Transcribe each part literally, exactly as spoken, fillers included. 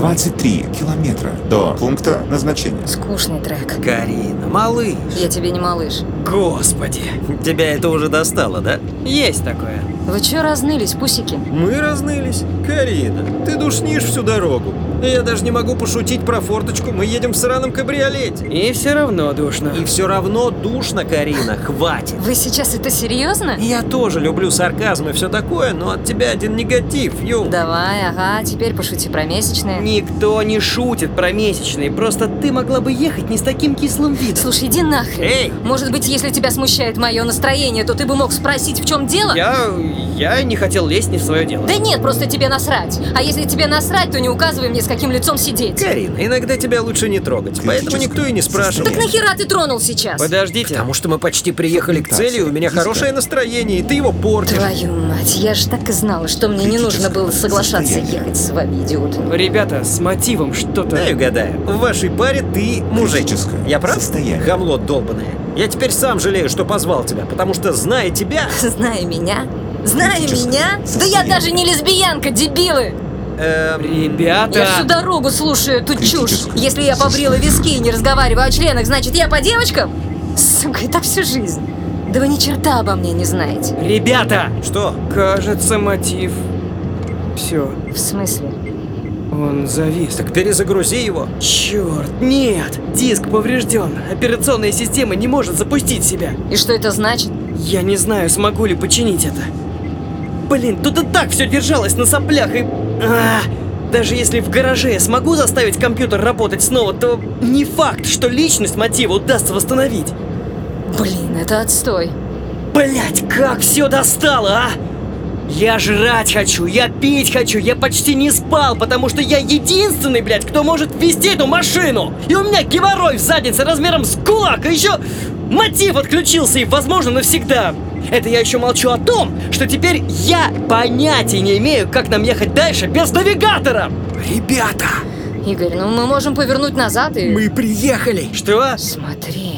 двадцать три километра до пункта назначения. Скучный трек. Карина, малыш. Я тебе не малыш. Господи, тебя это уже достало, да? Есть такое. Вы чё разнылись, пусики? Мы разнылись. Карина, ты душнишь всю дорогу. Я даже не могу пошутить про форточку, мы едем в сраном кабриолете. И все равно душно. И все равно душно, Карина, хватит. Вы сейчас это серьезно? Я тоже люблю сарказм и все такое, но от тебя один негатив, ю. Давай, ага, теперь пошути про месячные. Никто не шутит про месячные, просто ты могла бы ехать не с таким кислым видом. Слушай, иди нахрен. Эй! Может быть, если тебя смущает мое настроение, то ты бы мог спросить, в чем дело? Я... я не хотел лезть не в свое дело. Да нет, просто тебе насрать. А если тебе насрать, то не указывай мне, с каким лицом сидеть. Карина, иногда тебя лучше не трогать, поэтому никто и не спрашивает. Так нахера ты тронул сейчас? Подождите. Потому что мы почти приехали к цели, у меня хорошее настроение, и ты его портишь. Твою мать, я же так и знала, что мне не нужно было соглашаться ехать с вами, идиотами. Ребята, с мотивом что-то... Дай угадаю, в вашей паре ты мужик. Критическое Я прав? состояние. Гамло долбаное. Я теперь сам жалею, что позвал тебя, потому что, зная тебя... Зная меня? Зная Критическое меня? Да я состояние. даже не лесбиянка, дебилы! эм, Ребята... Я всю дорогу слушаю эту чушь. Критическое Если я побрила виски и не разговариваю о членах, значит, я по девочкам? Сука, это всю жизнь. Да вы ни черта обо мне не знаете. Ребята! Что? Кажется, мотив... Все, В смысле? он завис. Так перезагрузи его. Черт, нет! Диск поврежден. Операционная система не может запустить себя. И что это значит? Я не знаю, смогу ли починить это. Блин, тут и так все держалось на соплях и... А, даже если в гараже я смогу заставить компьютер работать снова, то не факт, что личность мотива удастся восстановить. Блин, это отстой. Блять, как все достало, а! Я жрать хочу, я пить хочу, я почти не спал, потому что я единственный, блядь, кто может вести эту машину. И у меня геморрой в заднице размером с кулак, а еще мотив отключился и, возможно, навсегда. Это я еще молчу о том, что теперь я понятия не имею, как нам ехать дальше без навигатора. Ребята, Игорь, ну мы можем повернуть назад и... мы приехали. Что? Смотри.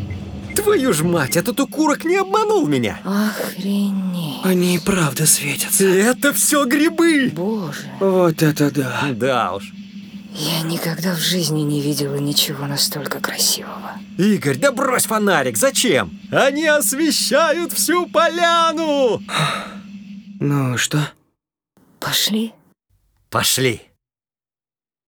Твою ж мать, этот укурок не обманул меня. Охренеть. Они и правда светятся. Это все грибы. Боже. Вот это да. Да уж. Я никогда в жизни не видела ничего настолько красивого. Игорь, да брось фонарик, зачем? Они освещают всю поляну. Ну что? Пошли? Пошли.